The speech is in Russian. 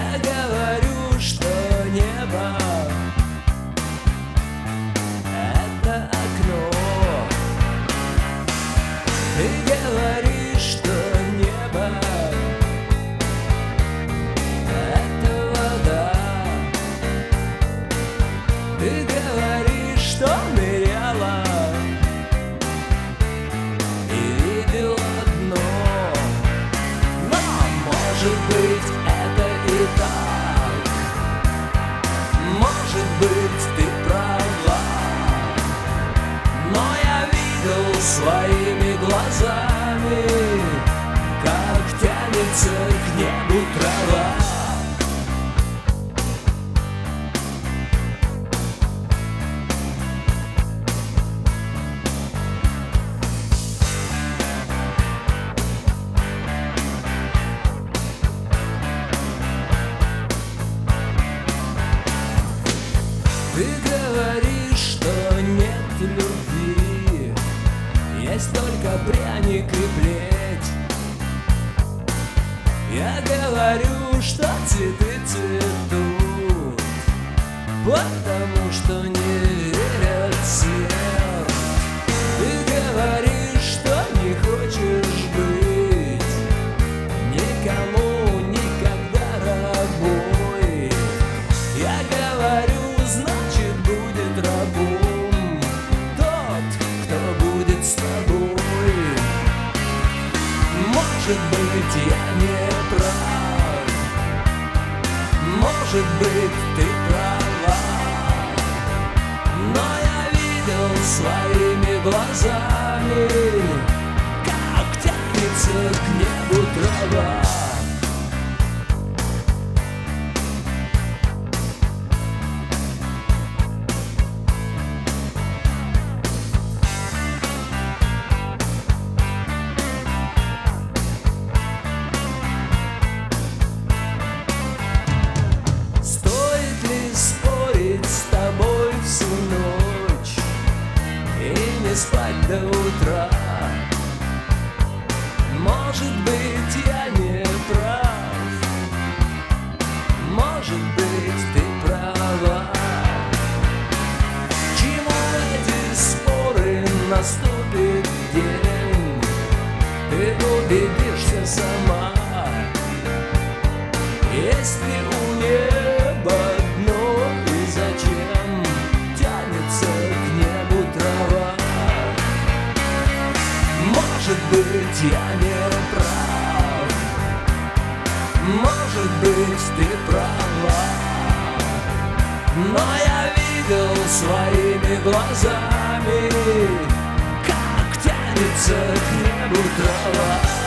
Я говорю, что небо — это окно. Ты говоришь, что небо — это вода. Ты говоришь, что ныряла и видела дно. Но, может быть, это и так. Может быть, ты права. Но я видел своими глазами, как тянется к небу трава. Ты говоришь, что нет любви, есть только пряник и плеть. Я говорю, что цветы цветут, потому что не верят всем. Ты говоришь, что не хочешь быть никому никогда рабой. Я говорю, значит, будет рабом тот, кто будет с тобой. Может быть, я не прав, может быть, ты права. Но я видел своими глазами, как тянется к небу трава. Спать до утра. Может быть, я не прав, может быть, ты права. Чему эти споры? Наступит день, ты убедишься сама. Есть ли у неба дно и зачем тянется к небу трава? Может быть, я не прав, может быть, ты права. Но я видел своими глазами, как тянется к небу трава.